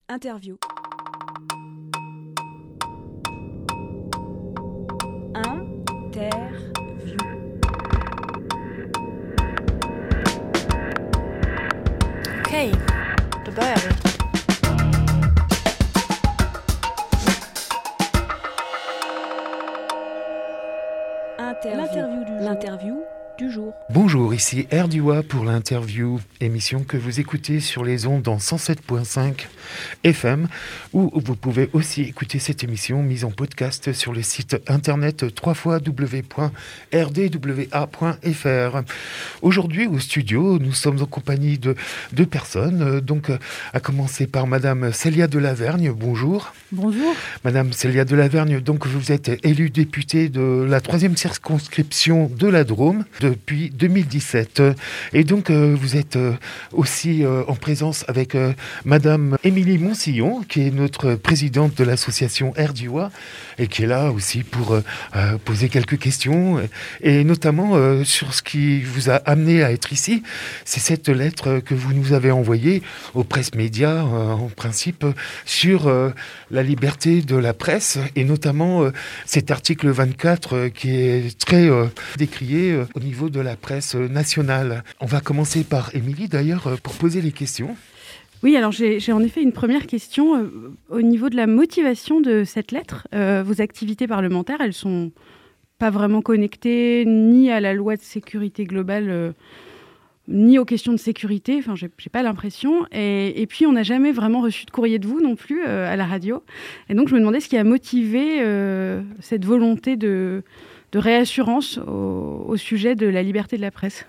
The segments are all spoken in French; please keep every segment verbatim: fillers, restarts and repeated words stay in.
Interview. Interview. Okej, då börjar vi. Interview. L'interview du jour. L'interview du jour. Bonjour, ici Erdua pour l'interview, émission que vous écoutez sur les ondes en cent sept virgule cinq F M, où vous pouvez aussi écouter cette émission mise en podcast sur le site internet w w w point r d w a point f r. Aujourd'hui au studio, nous sommes en compagnie de deux personnes, donc à commencer par Madame Célia Delavergne. Bonjour. Bonjour. Madame Célia Delavergne, donc vous êtes élue députée de la troisième circonscription de la Drôme depuis deux mille dix-sept. Et donc euh, vous êtes euh, aussi euh, en présence avec euh, Madame Émilie Moncillon, qui est notre présidente de l'association Erdua et qui est là aussi pour euh, euh, poser quelques questions et notamment euh, sur ce qui vous a amené à être ici. C'est cette lettre que vous nous avez envoyée aux presse médias euh, en principe sur euh, la liberté de la presse et notamment euh, cet article vingt-quatre euh, qui est très euh, décrié euh, au niveau de la presse nationale. On va commencer par Émilie d'ailleurs euh, pour poser les questions. Oui, alors j'ai, j'ai en effet une première question euh, au niveau de la motivation de cette lettre. Euh, vos activités parlementaires, elles sont pas vraiment connectées ni à la loi de sécurité globale, euh, ni aux questions de sécurité. Enfin, j'ai, j'ai pas l'impression. Et, et puis, on n'a jamais vraiment reçu de courrier de vous non plus euh, à la radio. Et donc, je me demandais ce qui a motivé euh, cette volonté de, de réassurance au, au sujet de la liberté de la presse.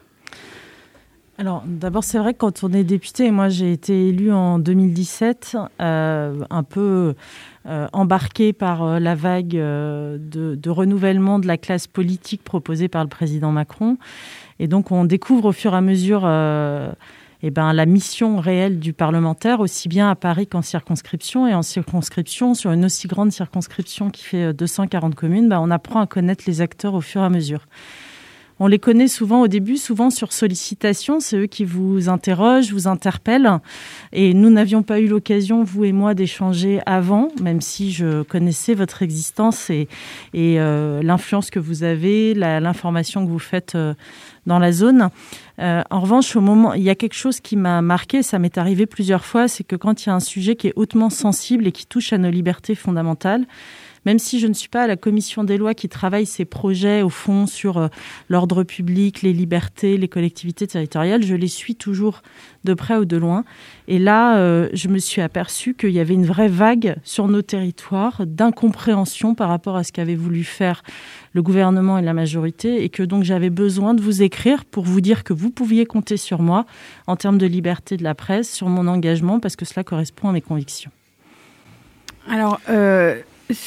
Alors, d'abord, c'est vrai que quand on est député, moi j'ai été élue en deux mille dix-sept, euh, un peu euh, embarquée par euh, la vague euh, de, de renouvellement de la classe politique proposée par le président Macron. Et donc, on découvre au fur et à mesure euh, eh ben, la mission réelle du parlementaire, aussi bien à Paris qu'en circonscription. Et en circonscription, sur une aussi grande circonscription qui fait deux cent quarante communes, ben, on apprend à connaître les acteurs au fur et à mesure. On les connaît souvent au début, souvent sur sollicitation. C'est eux qui vous interrogent, vous interpellent. Et nous n'avions pas eu l'occasion, vous et moi, d'échanger avant, même si je connaissais votre existence et, et euh, l'influence que vous avez, la, l'information que vous faites euh, dans la zone. Euh, en revanche, au moment, il y a quelque chose qui m'a marqué, ça m'est arrivé plusieurs fois, c'est que quand il y a un sujet qui est hautement sensible et qui touche à nos libertés fondamentales, même si je ne suis pas à la commission des lois qui travaille ces projets au fond sur euh, l'ordre public, les libertés, les collectivités territoriales, je les suis toujours de près ou de loin. Et là, euh, je me suis aperçue qu'il y avait une vraie vague sur nos territoires d'incompréhension par rapport à ce qu'avait voulu faire le gouvernement et la majorité, et que donc j'avais besoin de vous écrire pour vous dire que vous pouviez compter sur moi en termes de liberté de la presse, sur mon engagement, parce que cela correspond à mes convictions. Alors, euh...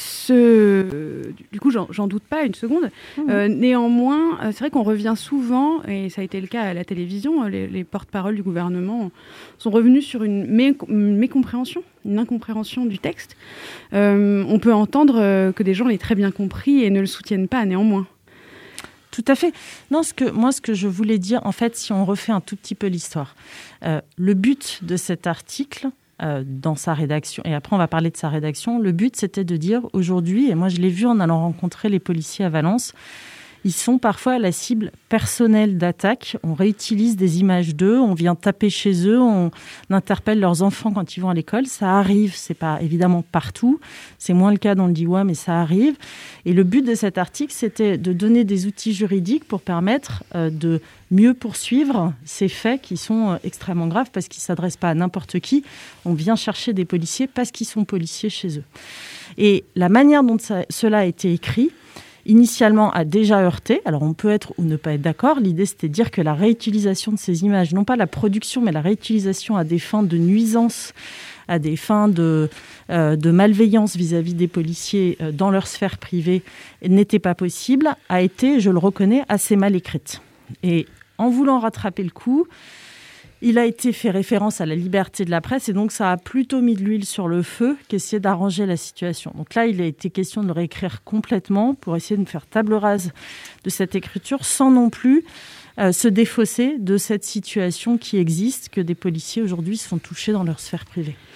Ce... Du coup, j'en, j'en doute pas une seconde. Mmh. Euh, néanmoins, c'est vrai qu'on revient souvent, et ça a été le cas à la télévision, les, les porte-paroles du gouvernement sont revenus sur une, mé- une mécompréhension, une incompréhension du texte. Euh, on peut entendre que des gens l'aient très bien compris et ne le soutiennent pas néanmoins. Tout à fait. Non, ce que, moi, ce que je voulais dire, en fait, si on refait un tout petit peu l'histoire, euh, le but de cet article... Euh, dans sa rédaction, et après on va parler de sa rédaction, le but c'était de dire aujourd'hui, et moi je l'ai vu en allant rencontrer les policiers à Valence, ils sont parfois la cible personnelle d'attaque, on réutilise des images d'eux, on vient taper chez eux, on interpelle leurs enfants quand ils vont à l'école, ça arrive, c'est pas évidemment partout, c'est moins le cas dans le Diois, mais ça arrive, et le but de cet article c'était de donner des outils juridiques pour permettre euh, de mieux poursuivre ces faits qui sont extrêmement graves parce qu'ils ne s'adressent pas à n'importe qui. On vient chercher des policiers parce qu'ils sont policiers chez eux. Et la manière dont ça, cela a été écrit, initialement, a déjà heurté. Alors, on peut être ou ne pas être d'accord. L'idée, c'était de dire que la réutilisation de ces images, non pas la production, mais la réutilisation à des fins de nuisance, à des fins de, euh, de malveillance vis-à-vis des policiers euh, dans leur sphère privée, n'était pas possible, a été, je le reconnais, assez mal écrite. Et en voulant rattraper le coup, il a été fait référence à la liberté de la presse et donc ça a plutôt mis de l'huile sur le feu qu'essayer d'arranger la situation. Donc là, il a été question de le réécrire complètement pour essayer de faire table rase de cette écriture sans non plus euh, se défausser de cette situation qui existe, que des policiers aujourd'hui sont touchés dans leur sphère privée.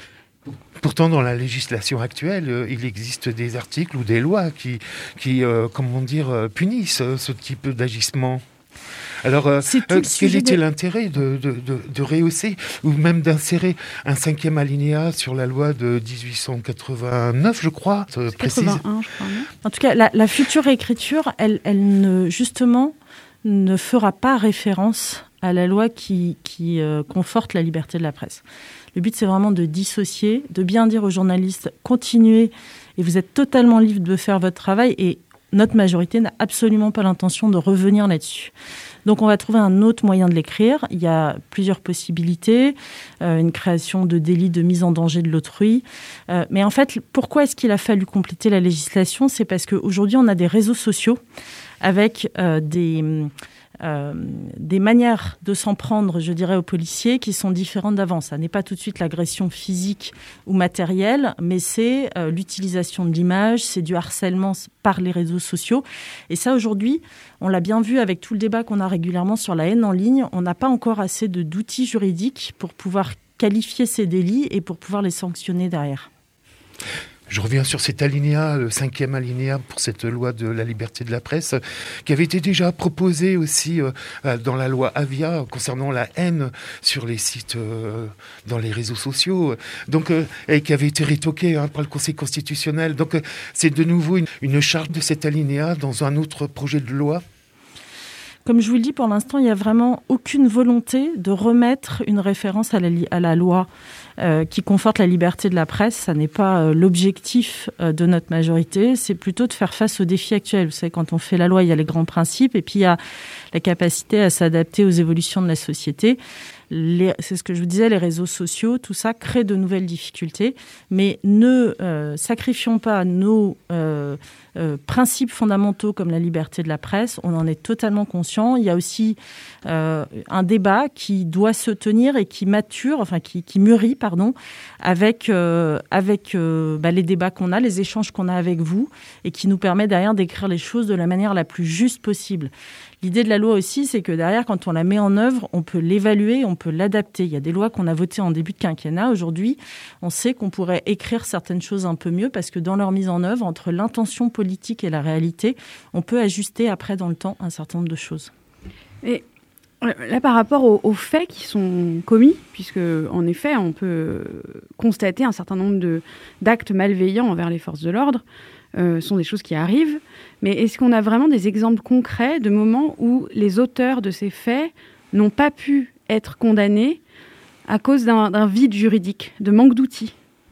Pourtant, dans la législation actuelle, euh, il existe des articles ou des lois qui, qui euh, comment dire, euh, punissent euh, ce type d'agissement. Alors, euh, euh, quel était de... l'intérêt de, de, de, de rehausser ou même d'insérer un cinquième alinéa sur la loi de dix-huit cent quatre-vingt-neuf, je crois, euh, précise. quatre-vingt-un, je crois. Non en tout cas, la, la future écriture, elle, elle ne, justement, ne fera pas référence à la loi qui, qui euh, conforte la liberté de la presse. Le but, c'est vraiment de dissocier, de bien dire aux journalistes, continuez, et vous êtes totalement libre de faire votre travail, et notre majorité n'a absolument pas l'intention de revenir là-dessus. Donc on va trouver un autre moyen de l'écrire. Il y a plusieurs possibilités, euh, une création de délit de mise en danger de l'autrui. Euh, mais en fait, pourquoi est-ce qu'il a fallu compléter la législation ? C'est parce qu'aujourd'hui, on a des réseaux sociaux avec euh, des... Euh, des manières de s'en prendre, je dirais, aux policiers qui sont différentes d'avant. Ça n'est pas tout de suite l'agression physique ou matérielle, mais c'est euh, l'utilisation de l'image, c'est du harcèlement par les réseaux sociaux. Et ça, aujourd'hui, on l'a bien vu avec tout le débat qu'on a régulièrement sur la haine en ligne, on n'a pas encore assez de, d'outils juridiques pour pouvoir qualifier ces délits et pour pouvoir les sanctionner derrière. Je reviens sur cet alinéa, le cinquième alinéa pour cette loi de la liberté de la presse, qui avait été déjà proposé aussi euh, dans la loi Avia concernant la haine sur les sites, euh, dans les réseaux sociaux, donc, euh, et qui avait été rétoqué hein, par le Conseil constitutionnel. Donc euh, c'est de nouveau une, une charge de cet alinéa dans un autre projet de loi. Comme je vous le dis, pour l'instant, il n'y a vraiment aucune volonté de remettre une référence à la, li- à la loi euh, qui conforte la liberté de la presse. Ça n'est pas euh, l'objectif euh, de notre majorité. C'est plutôt de faire face aux défis actuels. Vous savez, quand on fait la loi, il y a les grands principes et puis il y a la capacité à s'adapter aux évolutions de la société. Les, c'est ce que je vous disais, les réseaux sociaux, tout ça crée de nouvelles difficultés. Mais ne euh, sacrifions pas nos euh, euh, principes fondamentaux comme la liberté de la presse. On en est totalement conscient. Il y a aussi euh, un débat qui doit se tenir et qui mature, enfin qui, qui mûrit, pardon, avec, euh, avec euh, bah, les débats qu'on a, les échanges qu'on a avec vous et qui nous permet derrière d'écrire les choses de la manière la plus juste possible. L'idée de la loi aussi, c'est que derrière, quand on la met en œuvre, on peut l'évaluer, on peut l'adapter. Il y a des lois qu'on a votées en début de quinquennat. Aujourd'hui, on sait qu'on pourrait écrire certaines choses un peu mieux parce que dans leur mise en œuvre, entre l'intention politique et la réalité, on peut ajuster après dans le temps un certain nombre de choses. Et là, par rapport aux, aux faits qui sont commis, puisque en effet, on peut constater un certain nombre de, d'actes malveillants envers les forces de l'ordre, euh, sont des choses qui arrivent. Mais est-ce qu'on a vraiment des exemples concrets de moments où les auteurs de ces faits n'ont pas pu être condamnés à cause d'un, d'un vide juridique, de manque d'outils ?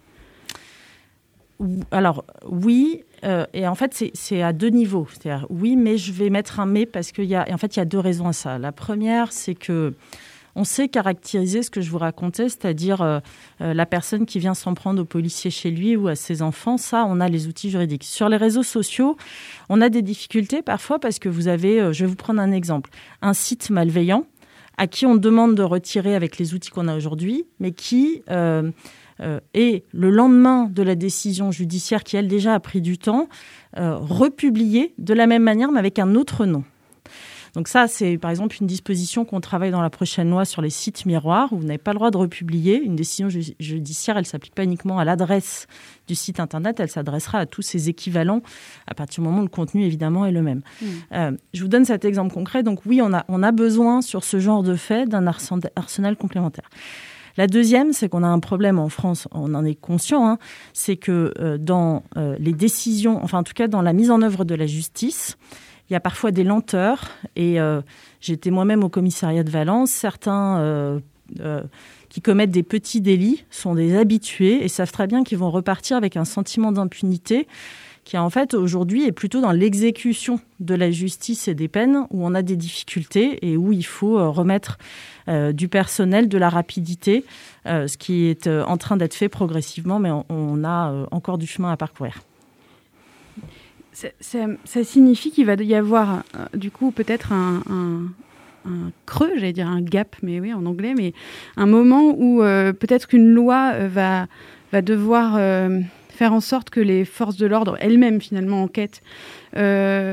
Alors, oui, euh, et en fait, c'est, c'est à deux niveaux. C'est-à-dire, oui, mais je vais mettre un « mais » parce qu'il y a, en fait, il y a deux raisons à ça. La première, c'est que on sait caractériser ce que je vous racontais, c'est-à-dire euh, euh, la personne qui vient s'en prendre au policier chez lui ou à ses enfants. Ça, on a les outils juridiques. Sur les réseaux sociaux, on a des difficultés parfois parce que vous avez, euh, je vais vous prendre un exemple, un site malveillant à qui on demande de retirer avec les outils qu'on a aujourd'hui, mais qui euh, euh, est, le lendemain de la décision judiciaire qui, elle, déjà a pris du temps, euh, republié de la même manière, mais avec un autre nom. Donc ça, c'est par exemple une disposition qu'on travaille dans la prochaine loi sur les sites miroirs, où vous n'avez pas le droit de republier. Une décision ju- judiciaire, elle ne s'applique pas uniquement à l'adresse du site Internet, elle s'adressera à tous ses équivalents à partir du moment où le contenu, évidemment, est le même. Mmh. Euh, je vous donne cet exemple concret. Donc oui, on a, on a besoin sur ce genre de fait d'un arsen- arsenal complémentaire. La deuxième, c'est qu'on a un problème en France, on en est conscient, hein, c'est que euh, dans euh, les décisions, enfin en tout cas dans la mise en œuvre de la justice, il y a parfois des lenteurs et euh, j'étais moi-même au commissariat de Valence. Certains euh, euh, qui commettent des petits délits sont des habitués et savent très bien qu'ils vont repartir avec un sentiment d'impunité qui, en fait, aujourd'hui, est plutôt dans l'exécution de la justice et des peines où on a des difficultés et où il faut euh, remettre euh, du personnel, de la rapidité, euh, ce qui est euh, en train d'être fait progressivement, mais on, on a euh, encore du chemin à parcourir. Ça, ça, ça signifie qu'il va y avoir, euh, du coup, peut-être un, un, un creux, j'allais dire un gap, mais oui, en anglais, mais un moment où euh, peut-être qu'une loi euh, va, va devoir euh, faire en sorte que les forces de l'ordre elles-mêmes, finalement, enquêtent euh,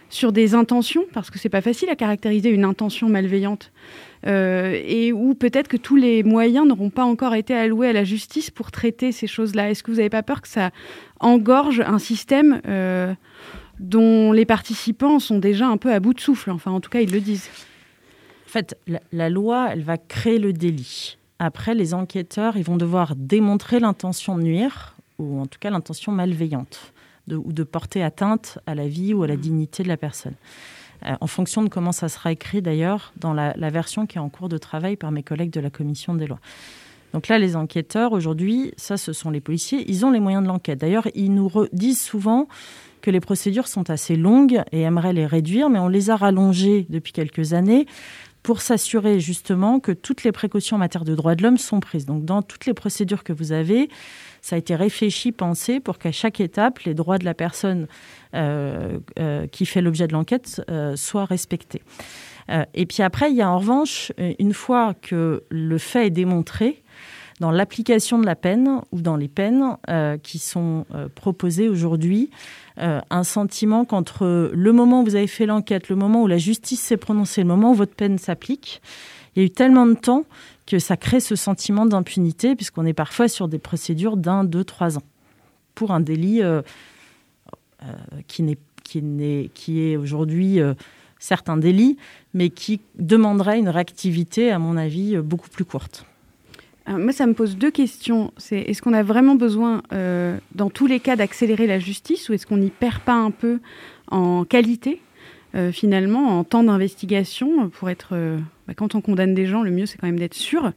sur des intentions, parce que c'est pas facile à caractériser une intention malveillante, euh, et où peut-être que tous les moyens n'auront pas encore été alloués à la justice pour traiter ces choses-là. Est-ce que vous n'avez pas peur que ça engorge un système euh, dont les participants sont déjà un peu à bout de souffle? Enfin, en tout cas, ils le disent. En fait, la, la loi, elle va créer le délit. Après, les enquêteurs, ils vont devoir démontrer l'intention de nuire, ou en tout cas l'intention malveillante, de, ou de porter atteinte à la vie ou à la dignité de la personne. Euh, en fonction de comment ça sera écrit, d'ailleurs, dans la, la version qui est en cours de travail par mes collègues de la commission des lois. Donc là, les enquêteurs, aujourd'hui, ça, ce sont les policiers, ils ont les moyens de l'enquête. D'ailleurs, ils nous re- disent souvent que les procédures sont assez longues et aimeraient les réduire, mais on les a rallongées depuis quelques années pour s'assurer justement que toutes les précautions en matière de droits de l'homme sont prises. Donc dans toutes les procédures que vous avez, ça a été réfléchi, pensé pour qu'à chaque étape, les droits de la personne euh, euh, qui fait l'objet de l'enquête euh, soient respectés. Euh, et puis après, il y a en revanche, une fois que le fait est démontré, dans l'application de la peine ou dans les peines euh, qui sont euh, proposées aujourd'hui, euh, un sentiment qu'entre le moment où vous avez fait l'enquête, le moment où la justice s'est prononcée, le moment où votre peine s'applique, il y a eu tellement de temps que ça crée ce sentiment d'impunité, puisqu'on est parfois sur des procédures d'un, deux, trois ans pour un délit euh, euh, qui, n'est, qui, n'est, qui est aujourd'hui euh, certes un délit, mais qui demanderait une réactivité, à mon avis, beaucoup plus courte. Alors, moi, ça me pose deux questions. C'est, est-ce qu'on a vraiment besoin, euh, dans tous les cas, d'accélérer la justice, ou est-ce qu'on n'y perd pas un peu en qualité, euh, finalement, en temps d'investigation, pour être... Euh, bah, quand on condamne des gens, le mieux, c'est quand même d'être sûr.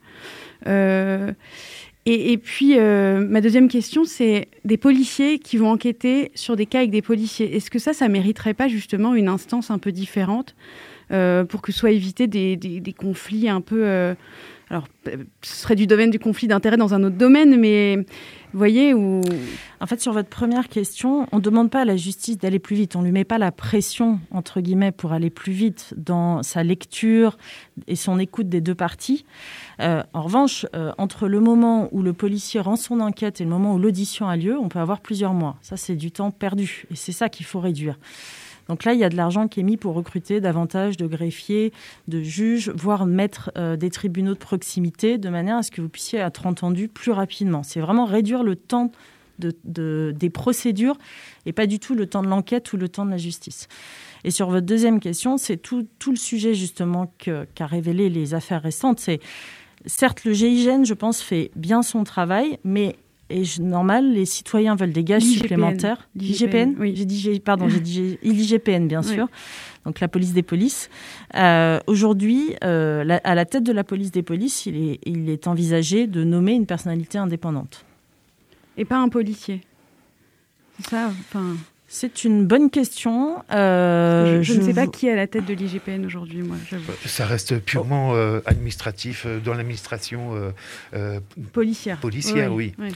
Euh, et, et puis, euh, ma deuxième question, c'est des policiers qui vont enquêter sur des cas avec des policiers. Est-ce que ça, ça mériterait pas, justement, une instance un peu différente, euh, pour que soient évités des, des, des conflits un peu... Euh, Alors, ce serait du domaine du conflit d'intérêts dans un autre domaine, mais vous voyez où... En fait, sur votre première question, on ne demande pas à la justice d'aller plus vite. On ne lui met pas la pression, entre guillemets, pour aller plus vite dans sa lecture et son écoute des deux parties. Euh, en revanche, euh, entre le moment où le policier rend son enquête et le moment où l'audition a lieu, on peut avoir plusieurs mois. Ça, c'est du temps perdu. Et c'est ça qu'il faut réduire. Donc là, il y a de l'argent qui est mis pour recruter davantage de greffiers, de juges, voire mettre euh, des tribunaux de proximité, de manière à ce que vous puissiez être entendu plus rapidement. C'est vraiment réduire le temps de, de, des procédures et pas du tout le temps de l'enquête ou le temps de la justice. Et sur votre deuxième question, c'est tout, tout le sujet justement que, qu'a révélé les affaires récentes. C'est, certes, le G I G N, je pense, fait bien son travail, mais... Et normal, les citoyens veulent des gages L'I G P N. supplémentaires. L'I G P N, oui. J'ai dit, pardon, j'ai dit l'I G P N, bien sûr. Oui. Donc la police des polices. Euh, aujourd'hui, euh, la, à la tête de la police des polices, il est, il est envisagé de nommer une personnalité indépendante. Et pas un policier. C'est ça, enfin... C'est une bonne question. Euh, je, je, je ne sais pas qui est à la tête de l'I G P N aujourd'hui, moi. J'avoue. Ça reste purement euh, administratif euh, dans l'administration euh, euh, policière. Policière, oui. oui. oui.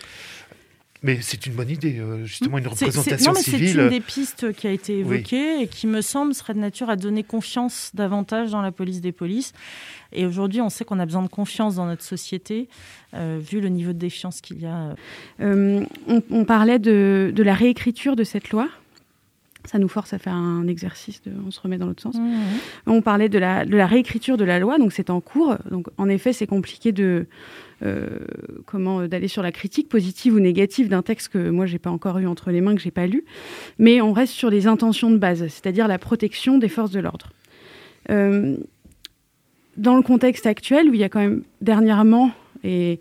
Mais c'est une bonne idée, euh, justement, une c'est, représentation c'est, non, mais civile. C'est une des pistes qui a été évoquée oui. et qui, me semble, serait de nature à donner confiance davantage dans la police des polices. Et aujourd'hui, on sait qu'on a besoin de confiance dans notre société, euh, vu le niveau de défiance qu'il y a. Euh, on, on parlait de, de la réécriture de cette loi. Ça nous force à faire un exercice, de, on se remet dans l'autre sens. Mmh. On parlait de la, de la réécriture de la loi, donc c'est en cours. Donc, en effet, c'est compliqué de, euh, comment, d'aller sur la critique positive ou négative d'un texte que moi, je n'ai pas encore eu entre les mains, que je n'ai pas lu. Mais on reste sur les intentions de base, c'est-à-dire la protection des forces de l'ordre. Euh, dans le contexte actuel, où il y a quand même dernièrement... et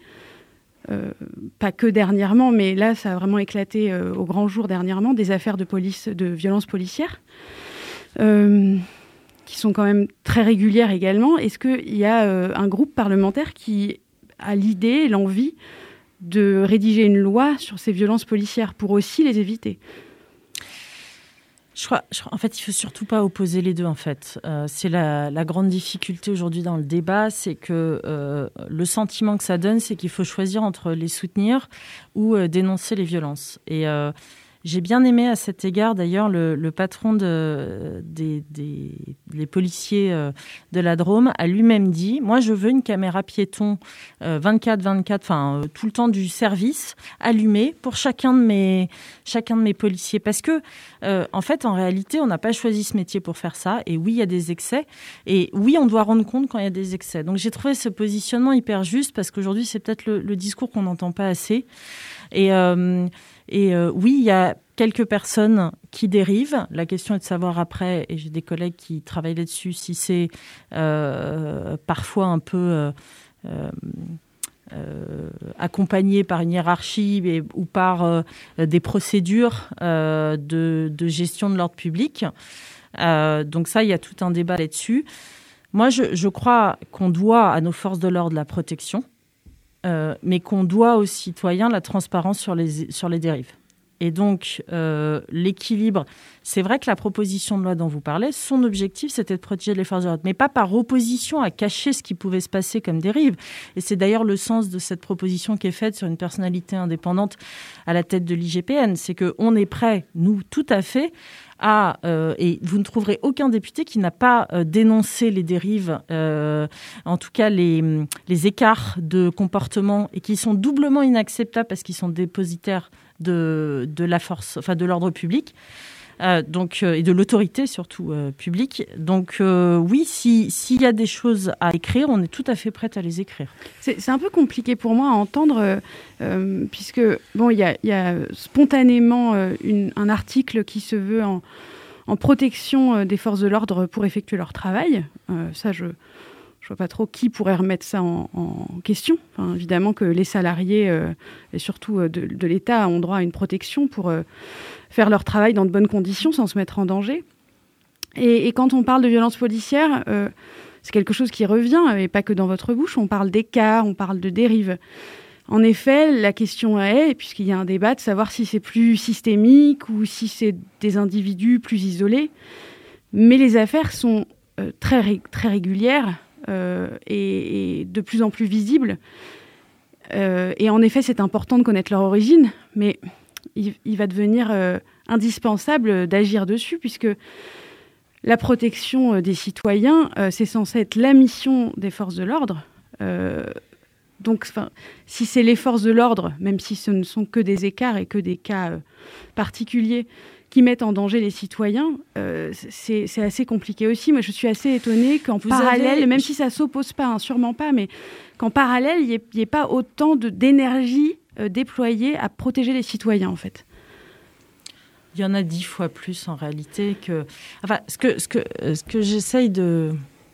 Euh, pas que dernièrement, mais là, ça a vraiment éclaté euh, au grand jour dernièrement, des affaires de police, de violences policières, euh, qui sont quand même très régulières également. Est-ce qu'il y a euh, un groupe parlementaire qui a l'idée, l'envie de rédiger une loi sur ces violences policières pour aussi les éviter ? Je crois, je crois, en fait, il ne faut surtout pas opposer les deux, en fait. Euh, c'est la, la grande difficulté aujourd'hui dans le débat, c'est que euh, le sentiment que ça donne, c'est qu'il faut choisir entre les soutenir ou euh, dénoncer les violences. Et, euh, J'ai bien aimé à cet égard, d'ailleurs, le, le patron de, des, des les policiers euh, de la Drôme a lui-même dit « Moi, je veux une caméra piéton euh, vingt-quatre vingt-quatre, enfin, euh, tout le temps du service, allumée pour chacun de mes, chacun de mes policiers. » Parce que, euh, en fait, en réalité, on n'a pas choisi ce métier pour faire ça. Et oui, il y a des excès. Et oui, on doit rendre compte quand il y a des excès. Donc, j'ai trouvé ce positionnement hyper juste parce qu'aujourd'hui, c'est peut-être le, le discours qu'on n'entend pas assez. Et... Euh, Et euh, oui, il y a quelques personnes qui dérivent. La question est de savoir après, et j'ai des collègues qui travaillent là-dessus, si c'est euh, parfois un peu euh, euh, accompagné par une hiérarchie et, ou par euh, des procédures euh, de, de gestion de l'ordre public. Euh, donc ça, il y a tout un débat là-dessus. Moi, je, je crois qu'on doit à nos forces de l'ordre la protection. Euh, mais qu'on doit aux citoyens la transparence sur les, sur les dérives. Et donc, euh, l'équilibre, c'est vrai que la proposition de loi dont vous parlez, son objectif, c'était de protéger les forces de l'ordre, mais pas par opposition à cacher ce qui pouvait se passer comme dérive. Et c'est d'ailleurs le sens de cette proposition qui est faite sur une personnalité indépendante à la tête de l'I G P N. C'est qu'on est prêt, nous, tout à fait, à, euh, et vous ne trouverez aucun député qui n'a pas euh, dénoncé les dérives, euh, en tout cas les, les écarts de comportement, et qui sont doublement inacceptables parce qu'ils sont dépositaires de, de la force, enfin de l'ordre public. Euh, donc, euh, et de l'autorité surtout euh, publique. Donc euh, oui, si, s'il y a des choses à écrire, on est tout à fait prête à les écrire. C'est, c'est un peu compliqué pour moi à entendre, euh, euh, puisque bon, il y a, y a spontanément euh, une, un article qui se veut en, en protection euh, des forces de l'ordre pour effectuer leur travail. Euh, ça, je je vois pas trop qui pourrait remettre ça en, en question. Enfin, évidemment que les salariés euh, et surtout euh, de, de l'État ont droit à une protection pour euh, faire leur travail dans de bonnes conditions sans se mettre en danger. Et, et quand on parle de violence policière, euh, c'est quelque chose qui revient, et pas que dans votre bouche. On parle d'écart, on parle de dérive. En effet, la question est, puisqu'il y a un débat, de savoir si c'est plus systémique ou si c'est des individus plus isolés. Mais les affaires sont euh, très, très régulières euh, et, et de plus en plus visibles. Euh, et en effet, c'est important de connaître leur origine, mais il, il va devenir euh, indispensable d'agir dessus, puisque la protection des citoyens, euh, c'est censé être la mission des forces de l'ordre. Euh, donc, si c'est les forces de l'ordre, même si ce ne sont que des écarts et que des cas euh, particuliers qui mettent en danger les citoyens, euh, c'est, c'est assez compliqué aussi. Moi, je suis assez étonnée qu'en Vous parallèle, avez... même si ça ne s'oppose pas, hein, sûrement pas, mais qu'en parallèle, il n'y ait, ait pas autant de, d'énergie euh, déployée à protéger les citoyens, en fait. Il y en a dix fois plus en réalité que... Enfin, ce que, ce que, ce que j'essaye de,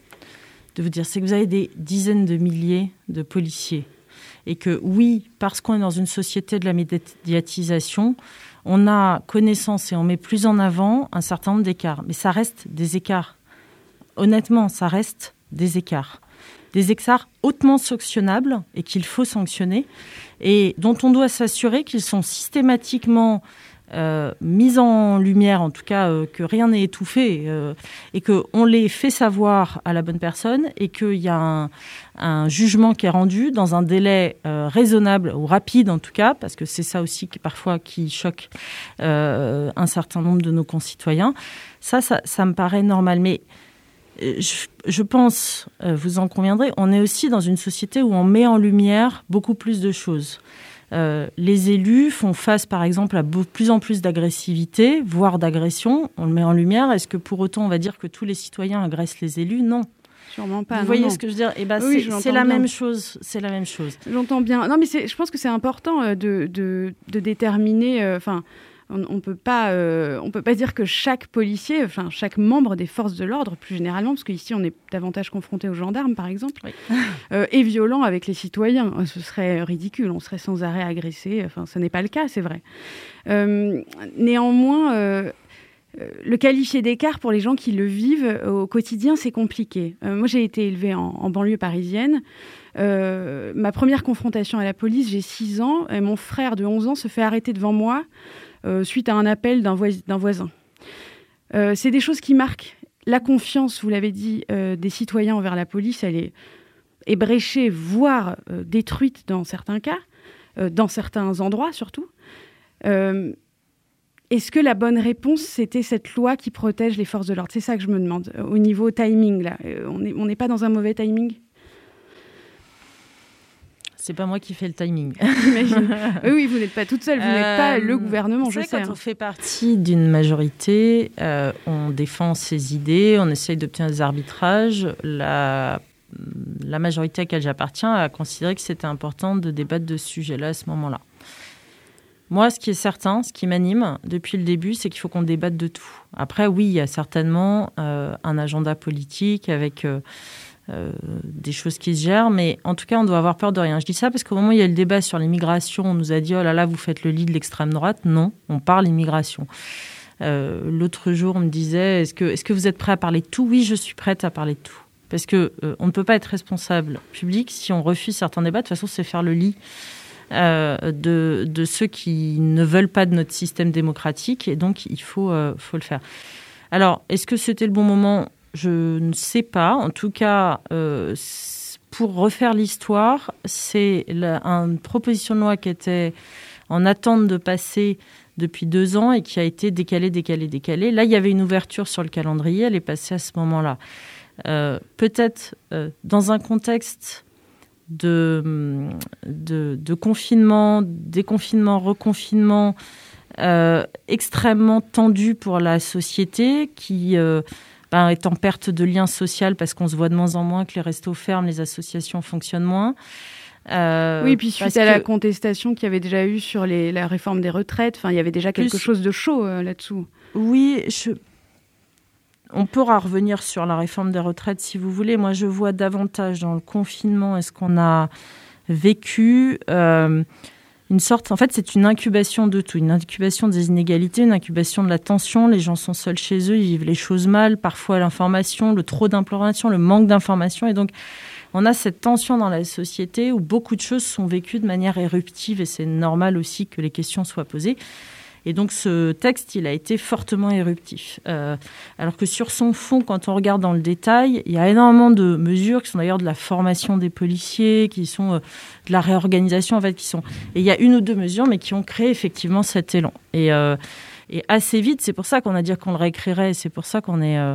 de vous dire, c'est que vous avez des dizaines de milliers de policiers. Et que oui, parce qu'on est dans une société de la médiatisation, on a connaissance et on met plus en avant un certain nombre d'écarts. Mais ça reste des écarts. Honnêtement, ça reste des écarts. Des écarts hautement sanctionnables et qu'il faut sanctionner et dont on doit s'assurer qu'ils sont systématiquement... Euh, mise en lumière, en tout cas euh, que rien n'est étouffé euh, et qu'on les fait savoir à la bonne personne et qu'il y a un, un jugement qui est rendu dans un délai euh, raisonnable ou rapide en tout cas, parce que c'est ça aussi qui parfois qui choque euh, un certain nombre de nos concitoyens. Ça, ça, ça me paraît normal. Mais je, je pense, euh, vous en conviendrez, on est aussi dans une société où on met en lumière beaucoup plus de choses. Euh, les élus font face, par exemple, à de plus en plus d'agressivité, voire d'agression. On le met en lumière. Est-ce que pour autant, on va dire que tous les citoyens agressent les élus ? Non. Sûrement pas. Vous non, voyez non. ce que je veux dire ? Eh ben, oui, c'est, c'est la bien. même chose. C'est la même chose. J'entends bien. Non, mais c'est, je pense que c'est important euh, de, de, de déterminer... Enfin, euh, on ne peut pas, euh, on peut pas dire que chaque policier, enfin chaque membre des forces de l'ordre, plus généralement, parce qu'ici on est davantage confronté aux gendarmes, par exemple, oui. euh, est violent avec les citoyens. Ce serait ridicule. On serait sans arrêt agressé. Enfin, ce n'est pas le cas, c'est vrai. Euh, néanmoins. Euh, Le qualifier d'écart pour les gens qui le vivent au quotidien, c'est compliqué. Euh, moi, j'ai été élevée en, en banlieue parisienne. Euh, ma première confrontation à la police, j'ai six ans, et mon frère de onze ans se fait arrêter devant moi euh, suite à un appel d'un, vois- d'un voisin. Euh, c'est des choses qui marquent. La confiance, vous l'avez dit, euh, des citoyens envers la police, elle est ébréchée, voire euh, détruite dans certains cas, euh, dans certains endroits surtout. Euh, est-ce que la bonne réponse, c'était cette loi qui protège les forces de l'ordre ? C'est ça que je me demande, au niveau timing, là. On n'est on n'est pas dans un mauvais timing ? C'est pas moi qui fais le timing. J'imagine. Oui, oui, vous n'êtes pas toute seule, vous euh, n'êtes pas le gouvernement, je sais. Quand hein. on fait partie d'une majorité, euh, on défend ses idées, on essaye d'obtenir des arbitrages. La, la majorité à laquelle j'appartiens a considéré que c'était important de débattre de ce sujet-là à ce moment-là. Moi, ce qui est certain, ce qui m'anime depuis le début, c'est qu'il faut qu'on débatte de tout. Après, oui, il y a certainement euh, un agenda politique avec... Euh, Euh, des choses qui se gèrent, mais en tout cas, on doit avoir peur de rien. Je dis ça parce qu'au moment où il y a le débat sur l'immigration, on nous a dit « Oh là là, vous faites le lit de l'extrême droite ». Non, on parle immigration. Euh, l'autre jour, on me disait est-ce que, est-ce que vous êtes prêt à parler de tout ? Oui, je suis prête à parler de tout. Parce qu'on euh, ne peut pas être responsable public si on refuse certains débats. De toute façon, c'est faire le lit euh, de, de ceux qui ne veulent pas de notre système démocratique. Et donc, il faut, euh, faut le faire. Alors, est-ce que c'était le bon moment ? Je ne sais pas. En tout cas, euh, pour refaire l'histoire, c'est la, une proposition de loi qui était en attente de passer depuis deux ans et qui a été décalée, décalée, décalée. Là, il y avait une ouverture sur le calendrier. Elle est passée à ce moment-là. Euh, peut-être euh, dans un contexte de, de, de confinement, déconfinement, reconfinement, euh, extrêmement tendu pour la société qui... Euh, Ben, est en perte de lien social parce qu'on se voit de moins en moins, que les restos ferment, les associations fonctionnent moins. Euh, oui, puis suite à que... la contestation qu'il y avait déjà eu sur les, la réforme des retraites, enfin, il y avait déjà quelque Plus... chose de chaud euh, là-dessous. Oui, je... on pourra revenir sur la réforme des retraites si vous voulez. Moi, je vois davantage dans le confinement et ce qu'on a vécu... Euh... Une sorte, en fait, c'est une incubation de tout, une incubation des inégalités, une incubation de la tension. Les gens sont seuls chez eux, ils vivent les choses mal, parfois l'information, le trop d'information, le manque d'information. Et donc, on a cette tension dans la société où beaucoup de choses sont vécues de manière éruptive et c'est normal aussi que les questions soient posées. Et donc, ce texte, il a été fortement éruptif. Euh, alors que sur son fond, quand on regarde dans le détail, il y a énormément de mesures qui sont d'ailleurs de la formation des policiers, qui sont euh, de la réorganisation, en fait, qui sont... Et il y a une ou deux mesures, mais qui ont créé effectivement cet élan. Et, euh, et assez vite, c'est pour ça qu'on a dit qu'on le réécrirait, c'est pour ça qu'on est, euh,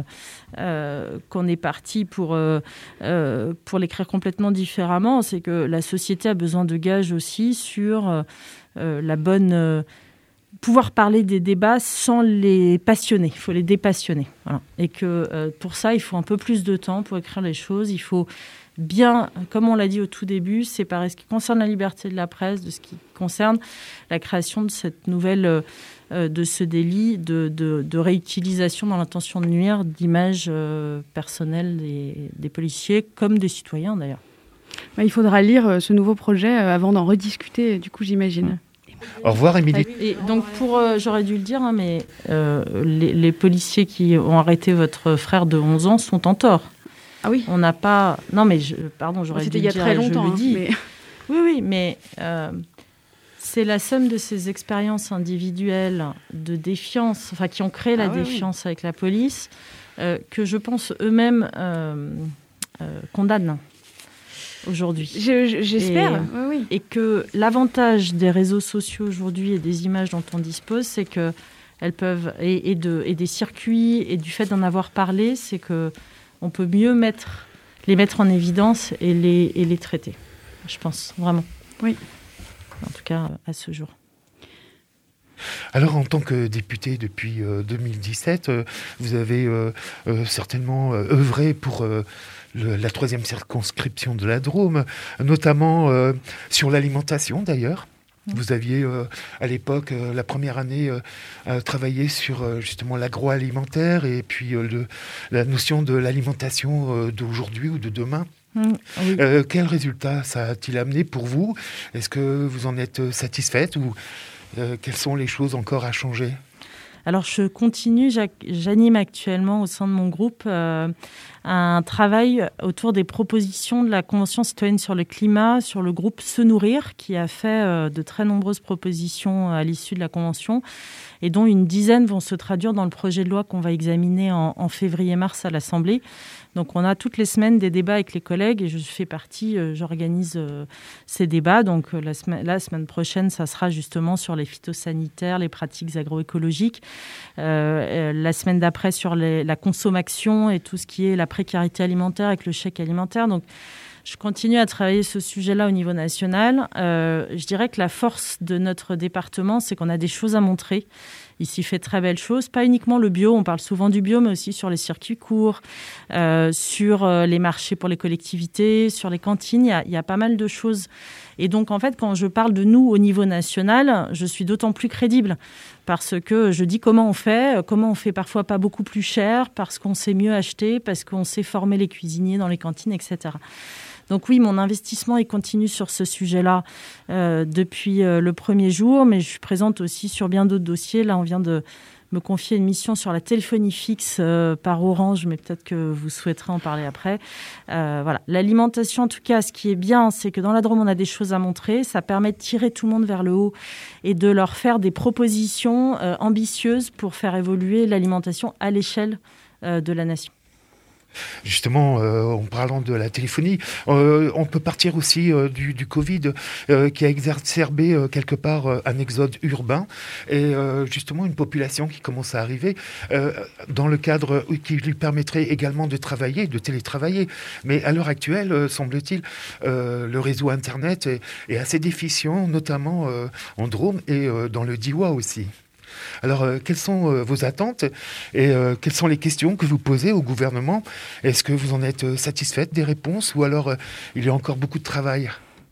euh, qu'on est parti pour, euh, euh, pour l'écrire complètement différemment. C'est que la société a besoin de gages aussi sur euh, euh, la bonne... Euh, pouvoir parler des débats sans les passionner, il faut les dépassionner. Voilà. Et que euh, pour ça, il faut un peu plus de temps pour écrire les choses. Il faut bien, comme on l'a dit au tout début, séparer ce qui concerne la liberté de la presse de ce qui concerne la création de cette nouvelle, euh, de ce délit de, de, de réutilisation dans l'intention de nuire d'images euh, personnelles des, des policiers comme des citoyens d'ailleurs. Bah, il faudra lire euh, ce nouveau projet euh, avant d'en rediscuter, du coup, j'imagine. Mmh. Au revoir, Émilie. Et donc, pour, euh, j'aurais dû le dire, hein, mais euh, les, les policiers qui ont arrêté votre frère de onze ans sont en tort. Ah oui. On n'a pas... Non, mais, je... pardon, j'aurais C'était dû le dire. C'était il y a très longtemps. Je le dis. Hein, mais... Oui, oui, mais euh, c'est la somme de ces expériences individuelles de défiance, enfin, qui ont créé la ah, défiance oui, oui. avec la police, euh, que je pense eux-mêmes euh, euh, condamnent. Aujourd'hui. Je, je, j'espère. Et, oui, oui. et que l'avantage des réseaux sociaux aujourd'hui et des images dont on dispose, c'est que elles peuvent et, et, de, et des circuits et du fait d'en avoir parlé, c'est que on peut mieux mettre les mettre en évidence et les et les traiter. Je pense vraiment. Oui. En tout cas à ce jour. Alors, en tant que député depuis euh, deux mille dix-sept, euh, vous avez euh, euh, certainement euh, œuvré pour euh, le, la troisième circonscription de la Drôme, notamment euh, sur l'alimentation d'ailleurs. Mmh. Vous aviez euh, à l'époque, euh, la première année, euh, euh, travaillé sur euh, justement l'agroalimentaire et puis euh, le, la notion de l'alimentation euh, d'aujourd'hui ou de demain. Mmh, oui. euh, quel résultat ça a-t-il amené pour vous ? Est-ce que vous en êtes satisfaite ou Euh, quelles sont les choses encore à changer ? Alors, je continue, j'anime actuellement au sein de mon groupe euh, un travail autour des propositions de la Convention citoyenne sur le climat, sur le groupe Se Nourrir, qui a fait euh, de très nombreuses propositions à l'issue de la Convention, et dont une dizaine vont se traduire dans le projet de loi qu'on va examiner en, en février-mars à l'Assemblée. Donc on a toutes les semaines des débats avec les collègues et je fais partie, euh, j'organise euh, ces débats. Donc euh, la, semaine, la semaine prochaine, ça sera justement sur les phytosanitaires, les pratiques agroécologiques. Euh, euh, la semaine d'après sur les, la consommation et tout ce qui est la précarité alimentaire avec le chèque alimentaire. Donc je continue à travailler ce sujet-là au niveau national. Euh, je dirais que la force de notre département, c'est qu'on a des choses à montrer. Il s'y fait très belles choses, pas uniquement le bio, on parle souvent du bio, mais aussi sur les circuits courts, euh, sur euh, les marchés pour les collectivités, sur les cantines, il y a, il y a pas mal de choses. Et donc, en fait, quand je parle de nous au niveau national, je suis d'autant plus crédible parce que je dis comment on fait, comment on fait parfois pas beaucoup plus cher, parce qu'on sait mieux acheter, parce qu'on sait former les cuisiniers dans les cantines, et cetera. Donc oui, mon investissement, il continue sur ce sujet-là euh, depuis euh, le premier jour, mais je suis présente aussi sur bien d'autres dossiers. Là, on vient de me confier une mission sur la téléphonie fixe euh, par Orange, mais peut-être que vous souhaiterez en parler après. Euh, voilà. L'alimentation, en tout cas, ce qui est bien, c'est que dans la Drôme, on a des choses à montrer. Ça permet de tirer tout le monde vers le haut et de leur faire des propositions euh, ambitieuses pour faire évoluer l'alimentation à l'échelle euh, de la nation. Justement, euh, en parlant de la téléphonie, euh, on peut partir aussi euh, du, du Covid euh, qui a exacerbé euh, quelque part euh, un exode urbain et euh, justement une population qui commence à arriver euh, dans le cadre qui lui permettrait également de travailler, de télétravailler. Mais à l'heure actuelle, euh, semble-t-il, euh, le réseau Internet est, est assez déficient, notamment euh, en Drôme et euh, dans le Diois aussi. Alors, euh, quelles sont euh, vos attentes et euh, quelles sont les questions que vous posez au gouvernement ? Est-ce que vous en êtes euh, satisfaite des réponses ou alors euh, il y a encore beaucoup de travail ?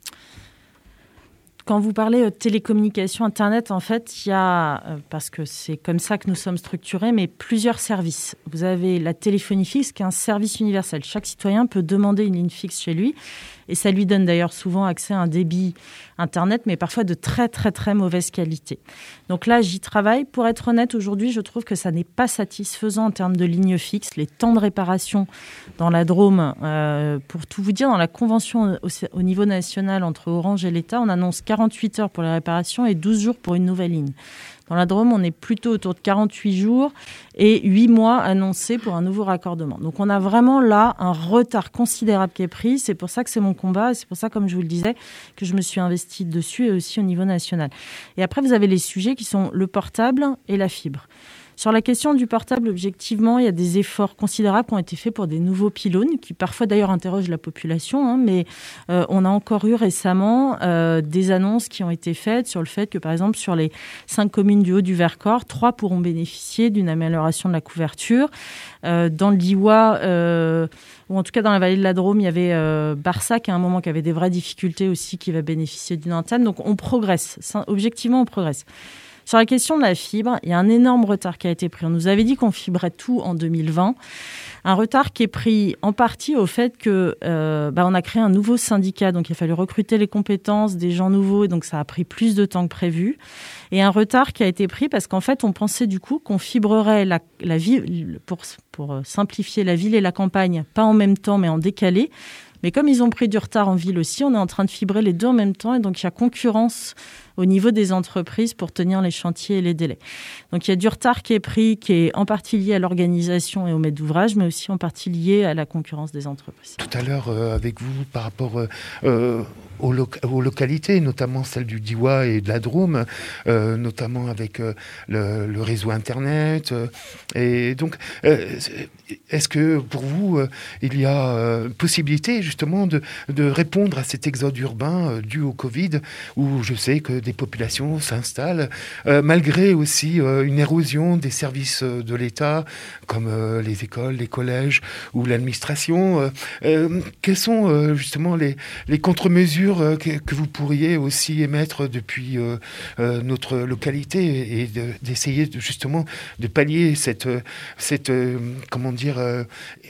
Quand vous parlez de télécommunications, Internet, en fait, il y a, euh, parce que c'est comme ça que nous sommes structurés, mais plusieurs services. Vous avez la téléphonie fixe, qui est un service universel. Chaque citoyen peut demander une ligne fixe chez lui. Et ça lui donne d'ailleurs souvent accès à un débit Internet, mais parfois de très, très, très mauvaise qualité. Donc là, j'y travaille. Pour être honnête, aujourd'hui, je trouve que ça n'est pas satisfaisant en termes de lignes fixes. Les temps de réparation dans la Drôme, euh, pour tout vous dire, dans la convention au, au niveau national entre Orange et l'État, on annonce quarante-huit heures pour les réparations et douze jours pour une nouvelle ligne. Dans la Drôme, on est plutôt autour de quarante-huit jours et huit mois annoncés pour un nouveau raccordement. Donc on a vraiment là un retard considérable qui est pris. C'est pour ça que c'est mon combat. C'est pour ça, comme je vous le disais, que je me suis investie dessus et aussi au niveau national. Et après, vous avez les sujets qui sont le portable et la fibre. Sur la question du portable, objectivement, il y a des efforts considérables qui ont été faits pour des nouveaux pylônes, qui parfois d'ailleurs interrogent la population, hein, mais euh, on a encore eu récemment euh, des annonces qui ont été faites sur le fait que, par exemple, sur les cinq communes du Haut-du-Vercors, trois pourront bénéficier d'une amélioration de la couverture. Euh, dans le Diois, euh, ou en tout cas dans la vallée de la Drôme, il y avait euh, Barsac à un moment qui avait des vraies difficultés aussi, qui va bénéficier d'une antenne. Donc on progresse, objectivement on progresse. Sur la question de la fibre, il y a un énorme retard qui a été pris. On nous avait dit qu'on fibrait tout en deux mille vingt. Un retard qui est pris en partie au fait que euh, bah, on a créé un nouveau syndicat. Donc, il a fallu recruter les compétences des gens nouveaux. Et donc, ça a pris plus de temps que prévu. Et un retard qui a été pris parce qu'en fait, on pensait du coup qu'on fibrerait la, la ville, pour, pour simplifier la ville et la campagne, pas en même temps, mais en décalé. Mais comme ils ont pris du retard en ville aussi, on est en train de fibrer les deux en même temps. Et donc, il y a concurrence au niveau des entreprises pour tenir les chantiers et les délais. Donc, il y a du retard qui est pris, qui est en partie lié à l'organisation et au maître d'ouvrage, mais aussi en partie lié à la concurrence des entreprises. Tout à l'heure, euh, avec vous, par rapport euh, euh, aux, lo- aux localités, notamment celle du Diois et de la Drôme, euh, notamment avec euh, le, le réseau Internet. Euh, et donc, euh, est-ce que pour vous, euh, il y a euh, possibilité justement de, de répondre à cet exode urbain euh, dû au Covid, où je sais que des populations s'installent, euh, malgré aussi euh, une érosion des services euh, de l'État, comme euh, les écoles, les collèges ou l'administration. Euh, euh, quelles sont euh, justement les, les contre-mesures euh, que, que vous pourriez aussi émettre depuis euh, euh, notre localité et de, d'essayer de, justement de pallier cette, cette euh, comment dire, euh,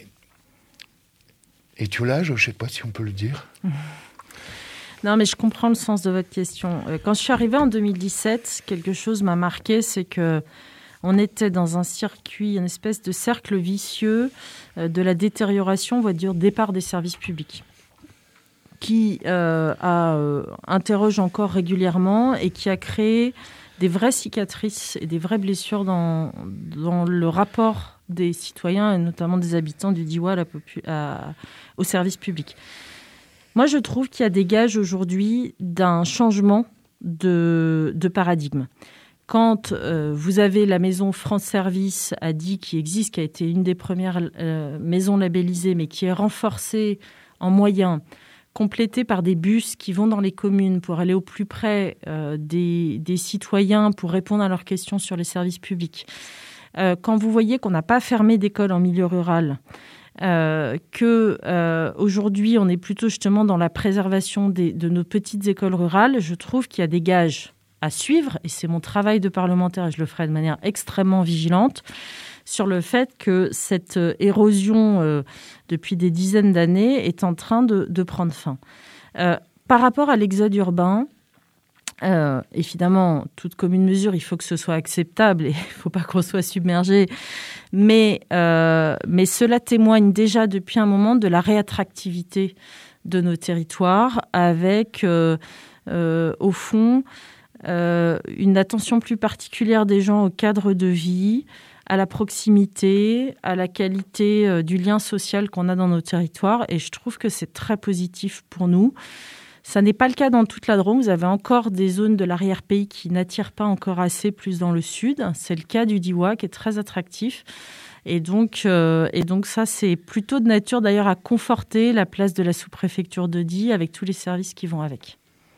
étiolage, je ne sais pas si on peut le dire. Non, mais je comprends le sens de votre question. Quand je suis arrivée en deux mille dix-sept, quelque chose m'a marqué, c'est que on était dans un circuit, une espèce de cercle vicieux de la détérioration, on va dire, départ des services publics, qui euh, a, euh, interroge encore régulièrement et qui a créé des vraies cicatrices et des vraies blessures dans, dans le rapport des citoyens, et notamment des habitants du Diois à la popu- à, au service public. Moi, je trouve qu'il y a des gages aujourd'hui d'un changement de, de paradigme. Quand euh, vous avez la maison France Service à Die qui existe, qui a été une des premières euh, maisons labellisées, mais qui est renforcée en moyens, complétée par des bus qui vont dans les communes pour aller au plus près euh, des, des citoyens, pour répondre à leurs questions sur les services publics. Euh, quand vous voyez qu'on n'a pas fermé d'école en milieu rural, euh, que euh, aujourd'hui on est plutôt justement dans la préservation des, de nos petites écoles rurales, je trouve qu'il y a des gages à suivre, et c'est mon travail de parlementaire, et je le ferai de manière extrêmement vigilante, sur le fait que cette érosion euh, depuis des dizaines d'années est en train de, de prendre fin. Euh, par rapport à l'exode urbain, euh, évidemment, toute commune mesure, il faut que ce soit acceptable et il ne faut pas qu'on soit submergé, mais, euh, mais cela témoigne déjà depuis un moment de la réattractivité de nos territoires avec, euh, euh, au fond, Euh, une attention plus particulière des gens au cadre de vie, à la proximité, à la qualité euh, du lien social qu'on a dans nos territoires. Et je trouve que c'est très positif pour nous. Ça n'est pas le cas dans toute la Drôme. Vous avez encore des zones de l'arrière-pays qui n'attirent pas encore assez, plus dans le sud. C'est le cas du Diois qui est très attractif. Et donc, euh, et donc ça, c'est plutôt de nature d'ailleurs à conforter la place de la sous-préfecture de Die avec tous les services qui vont avec.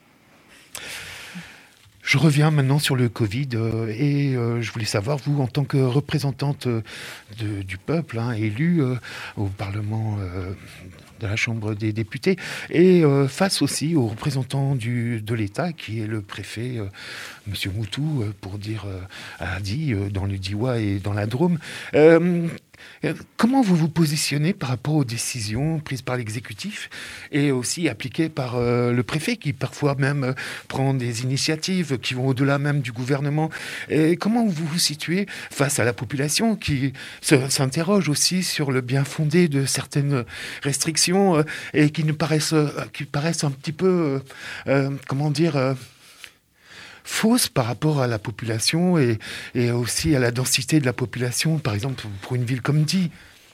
Je reviens maintenant sur le Covid euh, et euh, je voulais savoir, vous, en tant que représentante euh, de, du peuple, hein, élue euh, au Parlement euh, de la Chambre des députés, et euh, face aussi aux représentants du, de l'État, qui est le préfet, euh, M. Moutou, euh, pour dire euh, à Die, euh, dans le Diois et dans la Drôme. Euh, Comment vous vous positionnez par rapport aux décisions prises par l'exécutif et aussi appliquées par euh, le préfet qui parfois même euh, prend des initiatives qui vont au-delà même du gouvernement? Et comment vous vous situez face à la population qui se, s'interroge aussi sur le bien fondé de certaines restrictions euh, et qui nous paraissent, euh, qui paraissent un petit peu, euh, euh, comment dire... Euh, fausse par rapport à la population et, et aussi à la densité de la population, par exemple pour une ville comme Die?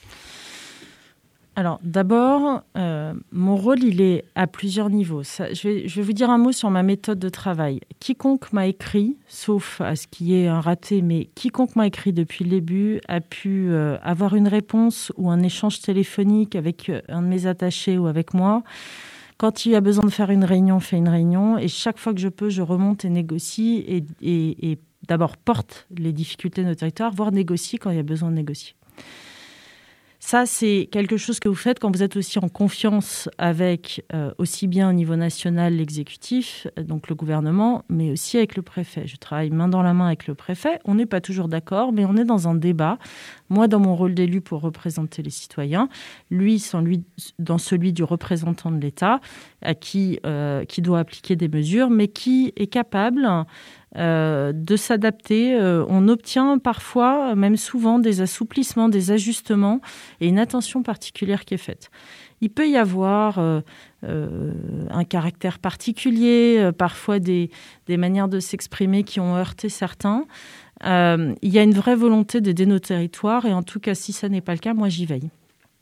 Alors d'abord, euh, mon rôle, il est à plusieurs niveaux. Ça, je, vais, je vais vous dire un mot sur ma méthode de travail. Quiconque m'a écrit, sauf à ce qu'il y ait un raté, mais quiconque m'a écrit depuis le début a pu euh, avoir une réponse ou un échange téléphonique avec un de mes attachés ou avec moi. Quand il y a besoin de faire une réunion, on fait une réunion. Et chaque fois que je peux, je remonte et négocie. Et, et, et d'abord porte les difficultés de nos territoires, voire négocie quand il y a besoin de négocier. Ça, c'est quelque chose que vous faites quand vous êtes aussi en confiance avec euh, aussi bien au niveau national l'exécutif, donc le gouvernement, mais aussi avec le préfet. Je travaille main dans la main avec le préfet. On n'est pas toujours d'accord, mais on est dans un débat. Moi, dans mon rôle d'élu pour représenter les citoyens, lui, sans lui dans celui du représentant de l'État, à qui, euh, qui doit appliquer des mesures, mais qui est capable... Euh, de s'adapter. Euh, on obtient parfois, même souvent, des assouplissements, des ajustements et une attention particulière qui est faite. Il peut y avoir euh, euh, un caractère particulier, euh, parfois des, des manières de s'exprimer qui ont heurté certains. Euh, il y a une vraie volonté d'aider nos territoires et en tout cas, si ça n'est pas le cas, moi j'y veille.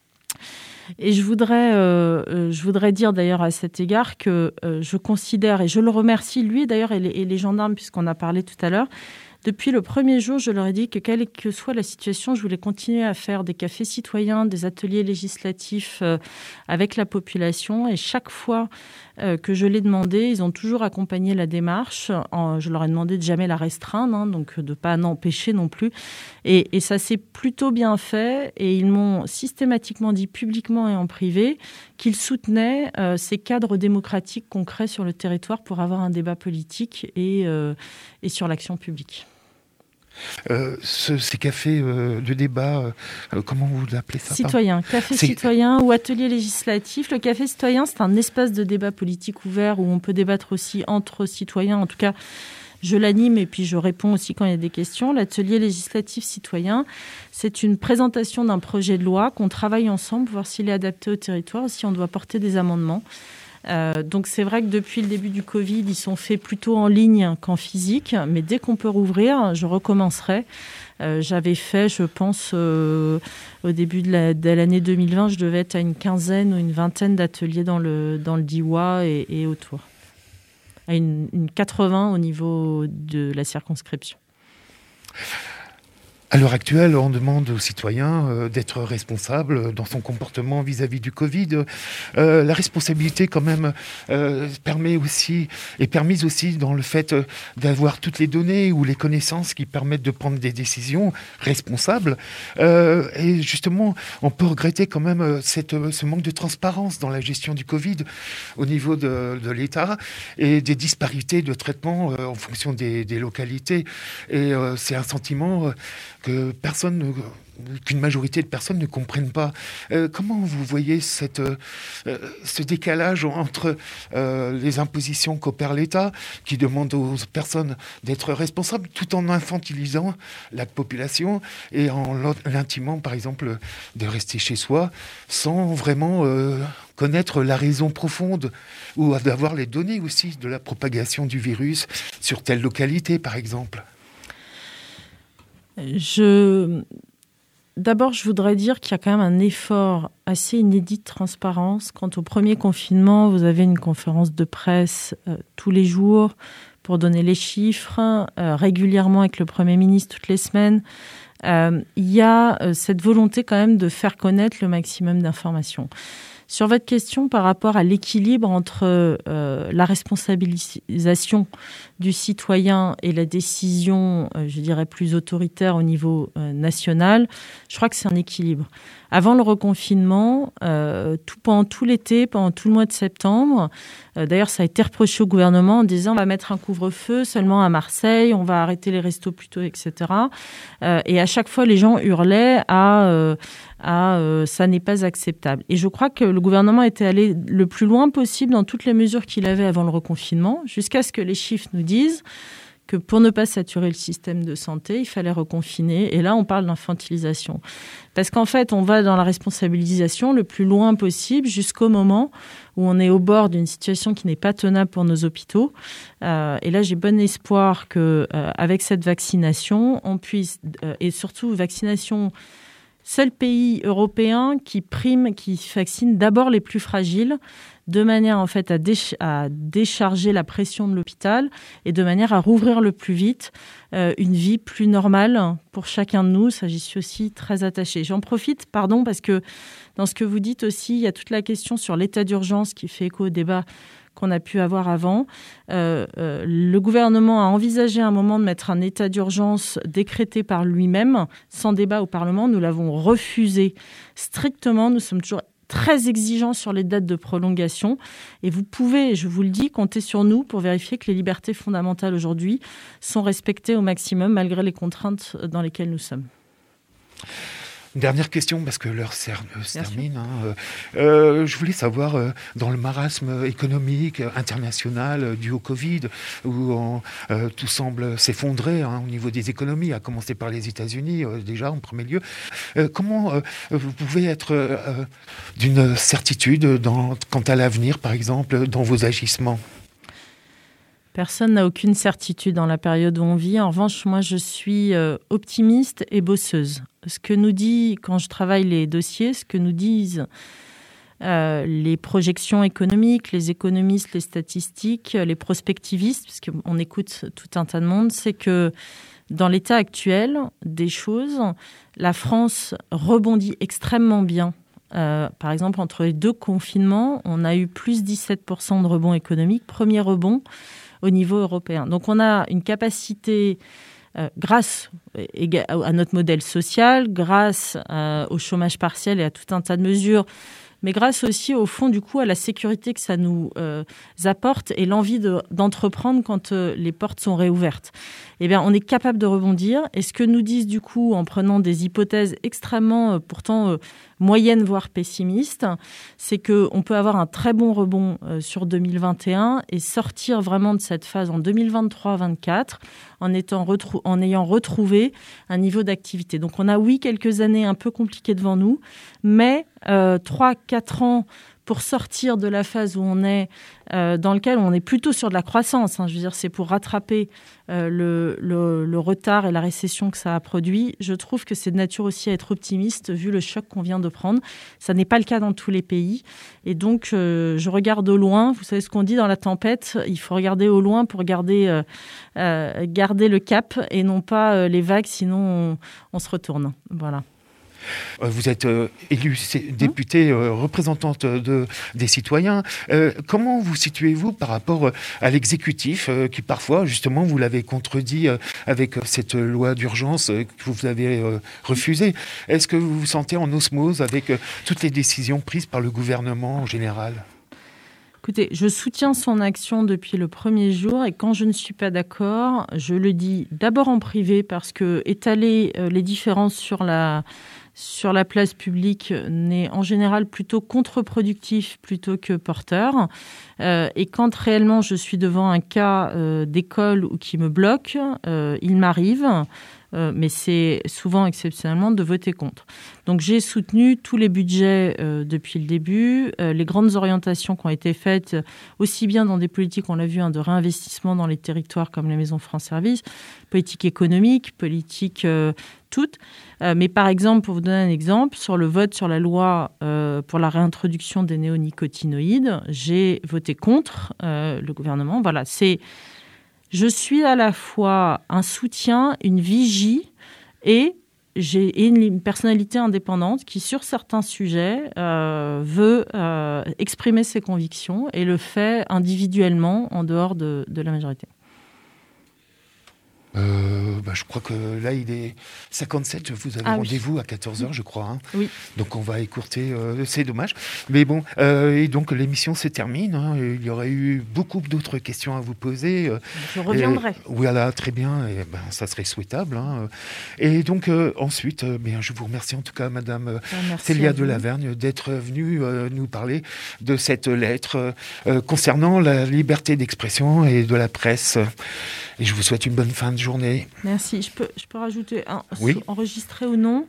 Et je voudrais, euh, je voudrais dire d'ailleurs à cet égard que euh, je considère, et je le remercie lui d'ailleurs et les, et les gendarmes, puisqu'on a parlé tout à l'heure, depuis le premier jour, je leur ai dit que quelle que soit la situation, je voulais continuer à faire des cafés citoyens, des ateliers législatifs euh, avec la population. Et chaque fois euh, que je l'ai demandé, ils ont toujours accompagné la démarche. En, je leur ai demandé de jamais la restreindre, hein, donc de ne pas l'empêcher non plus. Et, et ça s'est plutôt bien fait. Et ils m'ont systématiquement dit publiquement et en privé qu'ils soutenaient euh, ces cadres démocratiques qu'on crée sur le territoire pour avoir un débat politique et, euh, et sur l'action publique. Euh, ce, ces cafés euh, de débat, euh, comment vous l'appelez ça? Citoyen, café c'est... citoyen ou atelier législatif. Le café citoyen, c'est un espace de débat politique ouvert où on peut débattre aussi entre citoyens. En tout cas, je l'anime et puis je réponds aussi quand il y a des questions. L'atelier législatif citoyen, c'est une présentation d'un projet de loi qu'on travaille ensemble, voir s'il est adapté au territoire, si on doit porter des amendements. Euh, donc c'est vrai que depuis le début du Covid, ils sont faits plutôt en ligne qu'en physique, mais dès qu'on peut rouvrir, je recommencerai. Euh, j'avais fait, je pense, euh, au début de, la, de l'année deux mille vingt, je devais être à une quinzaine ou une vingtaine d'ateliers dans le, dans le Diois et, et autour. À une, une quatre-vingts au niveau de la circonscription. À l'heure actuelle, on demande aux citoyens euh, d'être responsables dans son comportement vis-à-vis du Covid. Euh, la responsabilité, quand même, euh, permet aussi, est permise aussi dans le fait euh, d'avoir toutes les données ou les connaissances qui permettent de prendre des décisions responsables. Euh, et justement, on peut regretter quand même euh, cette, euh, ce manque de transparence dans la gestion du Covid au niveau de, de l'État et des disparités de traitement euh, en fonction des, des localités. Et euh, c'est un sentiment... Euh, que personne, ne, qu'une majorité de personnes ne comprennent pas. Euh, comment vous voyez cette, euh, ce décalage entre euh, les impositions qu'opère l'État, qui demande aux personnes d'être responsables, tout en infantilisant la population et en l'intimant, par exemple, de rester chez soi, sans vraiment euh, connaître la raison profonde, ou d'avoir les données aussi de la propagation du virus sur telle localité, par exemple? Je... D'abord, je voudrais dire qu'il y a quand même un effort assez inédit de transparence. Quant au premier confinement, vous avez une conférence de presse euh, tous les jours pour donner les chiffres, euh, régulièrement avec le Premier ministre toutes les semaines. Euh, il y a euh, cette volonté quand même de faire connaître le maximum d'informations. Sur votre question par rapport à l'équilibre entre euh, la responsabilisation du citoyen et la décision, euh, je dirais, plus autoritaire au niveau euh, national, je crois que c'est un équilibre. Avant le reconfinement, euh, tout, pendant tout l'été, pendant tout le mois de septembre, euh, d'ailleurs ça a été reproché au gouvernement en disant on va mettre un couvre-feu seulement à Marseille, on va arrêter les restos plus tôt, et cetera. Euh, et à chaque fois, les gens hurlaient à... Euh, à euh, ça n'est pas acceptable. Et je crois que le gouvernement était allé le plus loin possible dans toutes les mesures qu'il avait avant le reconfinement, jusqu'à ce que les chiffres nous disent que pour ne pas saturer le système de santé, il fallait reconfiner. Et là, on parle d'infantilisation. Parce qu'en fait, on va dans la responsabilisation le plus loin possible jusqu'au moment où on est au bord d'une situation qui n'est pas tenable pour nos hôpitaux. Euh, et là, j'ai bon espoir qu'avec euh, cette vaccination, on puisse, euh, et surtout vaccination... Seul pays européen qui prime, qui vaccine d'abord les plus fragiles, de manière en fait à, déch- à décharger la pression de l'hôpital et de manière à rouvrir le plus vite euh, une vie plus normale pour chacun de nous. Ça, j'y suis aussi très attachée. J'en profite, pardon, parce que dans ce que vous dites aussi, il y a toute la question sur l'état d'urgence qui fait écho au débat qu'on a pu avoir avant. Euh, euh, le gouvernement a envisagé à un moment de mettre un état d'urgence décrété par lui-même, sans débat au Parlement. Nous l'avons refusé strictement. Nous sommes toujours très exigeants sur les dates de prolongation. Et vous pouvez, je vous le dis, compter sur nous pour vérifier que les libertés fondamentales aujourd'hui sont respectées au maximum, malgré les contraintes dans lesquelles nous sommes. Dernière question, parce que l'heure se termine. Hein. Euh, je voulais savoir, euh, dans le marasme économique international euh, dû au Covid, où on, euh, tout semble s'effondrer hein, au niveau des économies, à commencer par les États-Unis euh, déjà en premier lieu, euh, comment euh, vous pouvez être euh, d'une certitude dans, quant à l'avenir, par exemple, dans vos agissements ? Personne n'a aucune certitude dans la période où on vit. En revanche, moi, je suis euh, optimiste et bosseuse. Ce que nous dit, quand je travaille les dossiers, ce que nous disent euh, les projections économiques, les économistes, les statistiques, les prospectivistes, parce qu'on écoute tout un tas de monde, c'est que dans l'état actuel des choses, la France rebondit extrêmement bien. Euh, par exemple, entre les deux confinements, on a eu plus dix-sept pour cent de rebond économique, premier rebond au niveau européen. Donc on a une capacité, euh, grâce à notre modèle social, grâce euh, au chômage partiel et à tout un tas de mesures, mais grâce aussi au fond du coup à la sécurité que ça nous euh, apporte et l'envie de, d'entreprendre quand euh, les portes sont réouvertes. Eh bien, on est capable de rebondir. Et ce que nous disent du coup, en prenant des hypothèses extrêmement, euh, pourtant euh, moyennes voire pessimistes, c'est que on peut avoir un très bon rebond euh, sur deux mille vingt et un et sortir vraiment de cette phase en deux mille vingt-trois vingt-quatre en étant retrou- en ayant retrouvé un niveau d'activité. Donc, on a oui quelques années un peu compliquées devant nous, mais euh, trois quatre ans pour sortir de la phase où on est, euh, dans laquelle on est plutôt sur de la croissance. Hein, je veux dire, c'est pour rattraper euh, le, le, le retard et la récession que ça a produit. Je trouve que c'est de nature aussi à être optimiste vu le choc qu'on vient de prendre. Ça n'est pas le cas dans tous les pays. Et donc, euh, je regarde au loin. Vous savez ce qu'on dit dans la tempête, il faut regarder au loin pour garder, euh, euh, garder le cap et non pas euh, les vagues, sinon on, on se retourne. Voilà. Vous êtes euh, élue députée euh, représentante de, des citoyens. Euh, comment vous situez-vous par rapport à l'exécutif euh, qui parfois, justement, vous l'avez contredit euh, avec cette loi d'urgence euh, que vous avez euh, refusée. Est-ce que vous vous sentez en osmose avec euh, toutes les décisions prises par le gouvernement en général ? Écoutez, je soutiens son action depuis le premier jour et quand je ne suis pas d'accord, je le dis d'abord en privé parce que étaler euh, les différences sur la... sur la place publique n'est en général plutôt contre-productif plutôt que porteur. Euh, et quand réellement je suis devant un cas euh, d'école ou qui me bloque, euh, il m'arrive, euh, mais c'est souvent exceptionnellement de voter contre. Donc j'ai soutenu tous les budgets euh, depuis le début, euh, les grandes orientations qui ont été faites, aussi bien dans des politiques, on l'a vu, hein, de réinvestissement dans les territoires comme les maisons France Service, politique économique, politique euh, toutes. Euh, mais par exemple, pour vous donner un exemple, sur le vote sur la loi euh, pour la réintroduction des néonicotinoïdes, j'ai voté contre euh, le gouvernement. Voilà, c'est, je suis à la fois un soutien, une vigie et j'ai une, une personnalité indépendante qui, sur certains sujets, euh, veut euh, exprimer ses convictions et le fait individuellement en dehors de, de la majorité. Euh, bah, je crois que là, il est cinquante-sept. Vous avez ah, rendez-vous oui. à quatorze heures, je crois. Hein. Oui. Donc, on va écourter. Euh, c'est dommage. Mais bon, euh, et donc, l'émission se termine. Hein, il y aurait eu beaucoup d'autres questions à vous poser. Je reviendrai. Et, voilà, très bien. Et, ben, ça serait souhaitable. Hein. Et donc, euh, ensuite, euh, bien, je vous remercie en tout cas, Madame Merci Célia Delavergne, d'être venue euh, nous parler de cette lettre euh, concernant la liberté d'expression et de la presse. Et je vous souhaite une bonne fin de journée. Merci. Je peux, je peux rajouter un, oui. enregistré ou non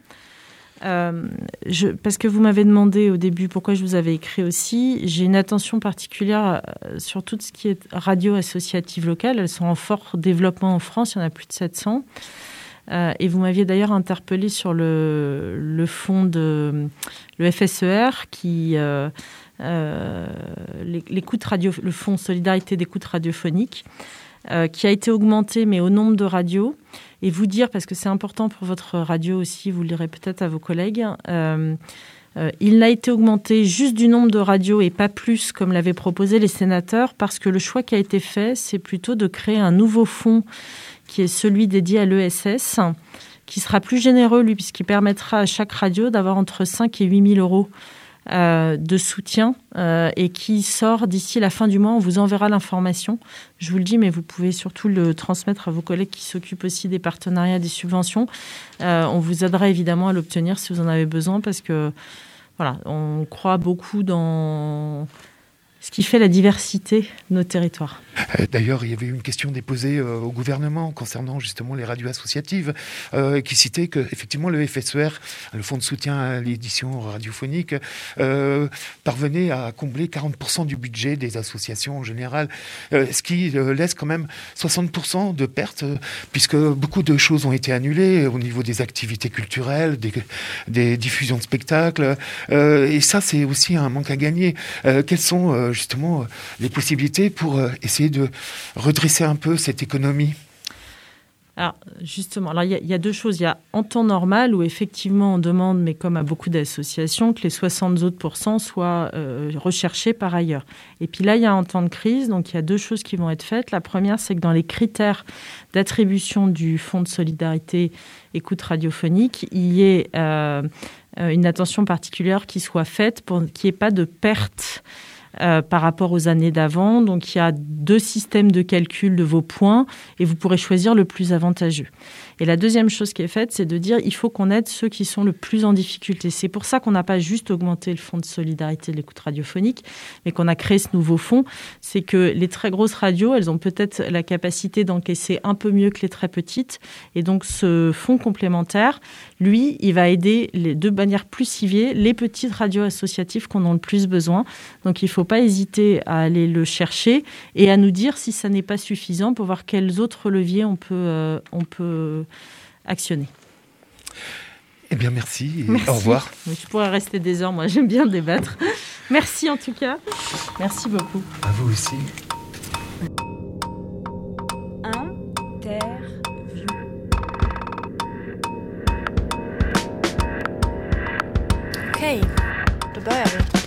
euh, je, parce que vous m'avez demandé au début pourquoi je vous avais écrit aussi. J'ai une attention particulière sur tout ce qui est radio associative locale. Elles sont en fort développement en France. Il y en a plus de sept cents. Euh, et vous m'aviez d'ailleurs interpellé sur le, le fonds de le F S E R qui... Euh, euh, l'écoute radio, le fonds Solidarité d'écoute radiophonique. Euh, qui a été augmenté, mais au nombre de radios. Et vous dire, parce que c'est important pour votre radio aussi, vous le direz peut-être à vos collègues, euh, euh, il n'a été augmenté juste du nombre de radios et pas plus, comme l'avaient proposé les sénateurs, parce que le choix qui a été fait, c'est plutôt de créer un nouveau fonds qui est celui dédié à l'E S S, qui sera plus généreux, lui, puisqu'il permettra à chaque radio d'avoir entre cinq et huit mille euros Euh, de soutien euh, et qui sort d'ici la fin du mois. On vous enverra l'information. Je vous le dis, mais vous pouvez surtout le transmettre à vos collègues qui s'occupent aussi des partenariats, des subventions. Euh, on vous aidera évidemment à l'obtenir si vous en avez besoin parce que voilà, on croit beaucoup dans ce qui fait la diversité de nos territoires. D'ailleurs, il y avait une question déposée euh, au gouvernement concernant justement les radios associatives euh, qui citait qu'effectivement le F S E R, le Fonds de soutien à l'édition radiophonique, euh, parvenait à combler quarante pour cent du budget des associations en général, euh, ce qui euh, laisse quand même soixante pour cent de pertes, euh, puisque beaucoup de choses ont été annulées au niveau des activités culturelles, des, des diffusions de spectacles, euh, et ça c'est aussi un manque à gagner. Euh, quelles sont euh, justement les possibilités pour euh, essayer de redresser un peu cette économie? Alors, justement, alors il y, y a deux choses. Il y a en temps normal où effectivement on demande, mais comme à beaucoup d'associations, que les soixante autres pourcents soient euh, recherchés par ailleurs. Et puis là, il y a en temps de crise, donc il y a deux choses qui vont être faites. La première, c'est que dans les critères d'attribution du Fonds de solidarité écoute radiophonique, il y ait euh, une attention particulière qui soit faite pour qu'il n'y ait pas de perte Euh, par rapport aux années d'avant. Donc, il y a deux systèmes de calcul de vos points et vous pourrez choisir le plus avantageux. Et la deuxième chose qui est faite, c'est de dire il faut qu'on aide ceux qui sont le plus en difficulté. C'est pour ça qu'on n'a pas juste augmenté le fonds de solidarité de l'écoute radiophonique, mais qu'on a créé ce nouveau fonds. C'est que les très grosses radios, elles ont peut-être la capacité d'encaisser un peu mieux que les très petites. Et donc, ce fonds complémentaire, lui, il va aider les, de manière plus ciblée les petites radios associatives qu'on a le plus besoin. Donc, il ne faut pas hésiter à aller le chercher et à nous dire si ça n'est pas suffisant pour voir quels autres leviers on peut, euh, on peut actionner. Eh bien, merci et merci. Au revoir. Je pourrais rester des heures, moi j'aime bien débattre. Merci en tout cas. Merci beaucoup. À vous aussi. Interview. Okej, då börjar vi.